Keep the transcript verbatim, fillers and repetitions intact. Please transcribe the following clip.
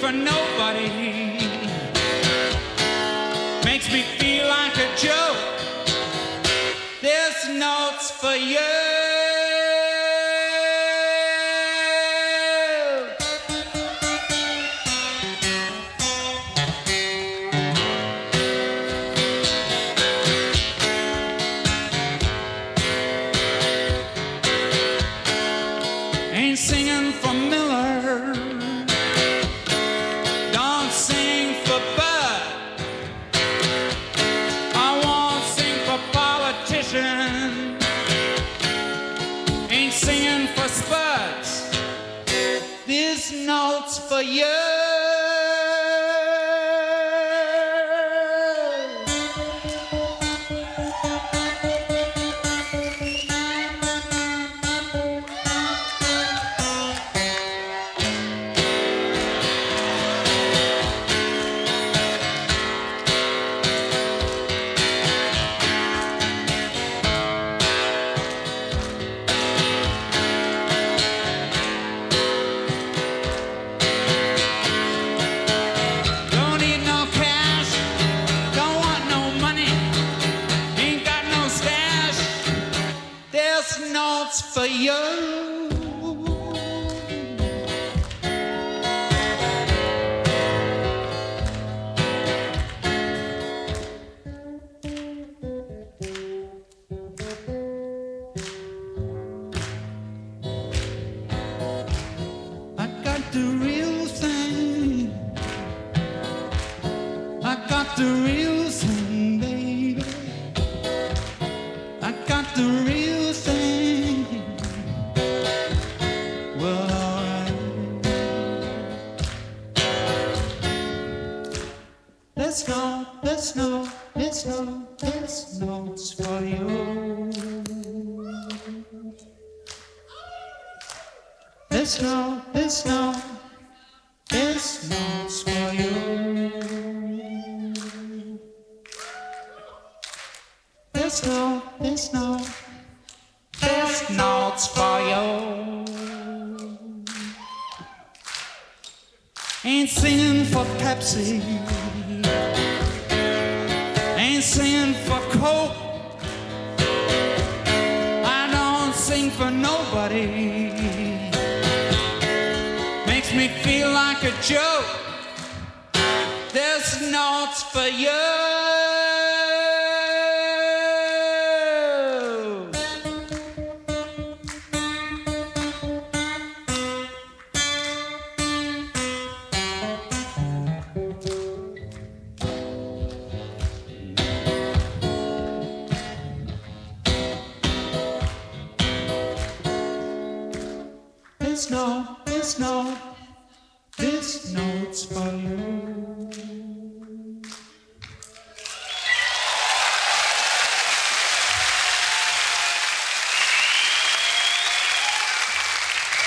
for nobody. Makes me feel like a joke. This note's for you. Ain't singing for Miller, don't sing for Bud. I won't sing for politicians, ain't singing for Spuds. This note's for you. Notes for you. I got the real thing. I got the real thing, baby. I got the real thing. Well, alright. Let's go, let's go, let's go, this note's for you. Let's go, let's go, this note's for you. Let's go, let's go, this note's for you. Ain't singing for Pepsi, ain't singing for Coke. I don't sing for nobody. Makes me feel like a joke. This note's for you. This note, this note, this note's for you.